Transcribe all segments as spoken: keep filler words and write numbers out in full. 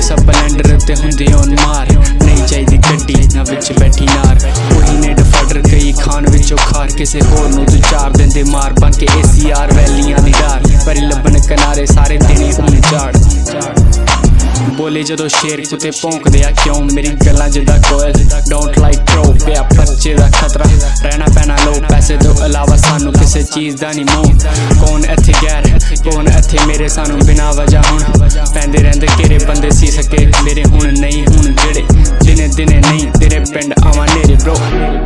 Splendor ਤੇ ਹੁੰਦੇ on ਮਾਰ ਨਹੀਂ ਚਾਹੀਦੀ ਗੱਡੀ ਨਾ ਵਿੱਚ ਬੈਠੀ ਨਾਰ ਉਹੀ ਨੇ ਡਿਫਾਲਟਰ ਕਈ ਖਾਨ ਵਿੱਚੋਂ ਖਾਰ ਕਿਸੇ ਹੋਰ ਨੂੰ ਤੂੰ ਚਾਰ ਦਿੰਦੇ ਮਾਰ ਬਣ ਕੇ ਏ ਸੀ ਆਰ ਵੈਲੀਆਂ ਦੀ ਡਾਰ ਪਰ ਲੱਭਣ ਕਿਨਾਰੇ ਸਾਰੇ ਦਿਨੇ ਹੁਣ ਝਾੜ ਬੋਲੇ ਜਦੋਂ ਸ਼ੇਰ ਕੁੱਤੇ ਭੌਂਕਦੇ ਆ ਕਿਉਂ ਮੇਰੀ ਗੱਲਾਂ ਜਿੱਦਾਂ ਕੋਇਲ ਡੋਂਟ ਲਾਈਕ ਥਰੋ ਪਿਆ ਪਰਚੇ ਦਾ ਖਤਰਾ ਰਹਿਣਾ ਪੈਣਾ ਲੋ ਪੈਸੇ ਤੋਂ ਇਲਾਵਾ ਸਾਨੂੰ ਕਿਸੇ ਚੀਜ਼ ਦਾ ਨਹੀਂ ਮੋਹ ਕੌਣ ਇੱਥੇ ਗੈਰ ਕੌਣ ਇੱਥੇ ਮੇਰੇ ਸਾਨੂੰ ਬਿਨਾਂ ਵਜ੍ਹਾ ਹੁਣ ਪੈਂਦੇ ਰਹਿੰਦੇ ਕਿਹੜੇ ਬੰਦੇ ਸੀ ਸਕੇ ਮੇਰੇ ਹੁਣ ਨਹੀਂ ਹੁਣ ਜਿਹੜੇ ਦਿਨੇ ਦਿਨੇ ਨਹੀਂ ਤੇਰੇ ਪਿੰਡ ਆਵਾਂ ਨੇਰੇ ਬ్రో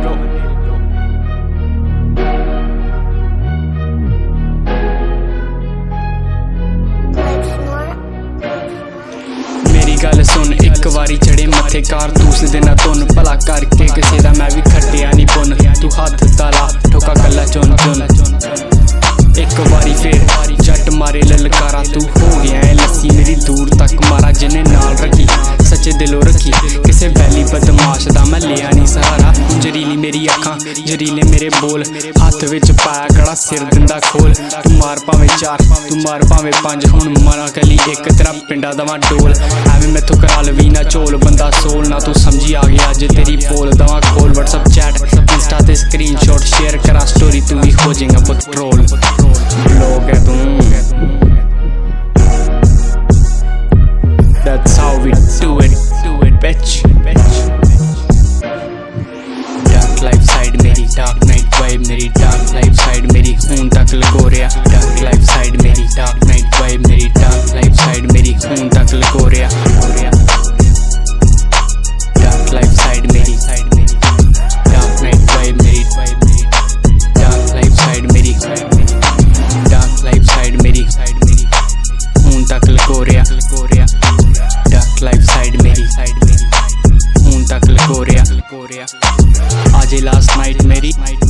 ਗੱਲ ਸੁਣ ਇੱਕ ਵਾਰੀ ਚੜੇ ਮੱਥੇ ਕਾਰਤੂਸ ਦੇ ਨਾ ਧੁੰਨ ਭਲਾ ਕਰਕੇ ਕਿਸੇ ਦਾ ਮੈਂ ਵੀ ਖੱਟਿਆ ਨਹੀਂ ਪੁੰਨ ਤੂੰ ਹੱਥ ਤਾਲਾ ਠੋਕਾ ਕੱਲਾ ਚੁੰਨ ਚੁੰਨ ਇੱਕ ਵਾਰੀ ਫੇਰ ਜੱਟ ਮਾਰੇ ਲਲਕਾਰਾ ਤੂੰ ਹੋ ਗਿਆ ਐ ਲੱਸੀ ਮੇਰੀ ਦੂਰ ਤੱਕ ਮਾਰਾ ਜਿਹਨੇ ਨਾਲ ਰੱਖੀ ਸੱਚੇ ਦਿਲੋਂ ਰੱਖੀ ਕਿਸੇ ਵੈਲੀ ਬਦਮਾਸ਼ ਦਾ ਮੈਂ ਲਿਆ ਨਹੀਂ ਸਹਾਰਾ ਜ਼ਰੀਲੀ ਮੇਰੀ ਅੱਖਾਂ ਜ਼ਰੀਲੇ ਮੇਰੇ ਬੋਲ ਹੱਥ ਵਿੱਚ ਪਾਇਆ ਕੜਾ ਸਿਰ ਦਿੰਦਾ ਖੋਲ ਤੂੰ ਮਾਰ ਭਾਵੇਂ ਚਾਰ ਤੂੰ ਮਾਰ ਭਾਵੇਂ ਪੰਜ ਹੁਣ ਮਾਰਾਂ ਕਲੀ ਇੱਕ ਤੇਰਾ ਪਿੰਡਾ ਦਵਾਂ ਡੋਲ ਐਵੇਂ ਮੈਥੋਂ ਕਰਾ ਲਵੀ ਨਾ ਝੋਲ ਬੰਦਾ ਸੋਲ ਨਾ ਤੂੰ ਸਮਝੀ ਆ ਗਿਆ ਅੱਜ ਤੇਰੀ ਪੋਲ ਦਵਾਂ ਖੋਲ ਵਟਸਐਪ ਚੈਟ ਇੰਸਟਾ ਤੇ ਸਕਰੀਨਸ਼ਾਟ ਸ਼ੇਅਰ ਕਰਾਂ ਸਟੋਰੀ ਤੂੰ ਵੀ ਹੋ ਜਾਏਗਾ ਬਹੁਤ ਟ੍ਰੋਲ ਲੋਕ ਹੈ ਤੂੰ That's how we do it, do it, bitch. Dark life side मेरी, dark night vibe मेरी, dark life side मेरी, खून तक लको रिया. Dark life side मेरी, dark night vibe मेरी, dark life side मेरी, खून तक लको रिया. Dark life side मेरी, dark night vibe मेरी, dark life side मेरी, dark life side मेरी, खून तक लको रिया. Dark life side मेरी खून तक लको रिया आज लास्ट नाइट मेरी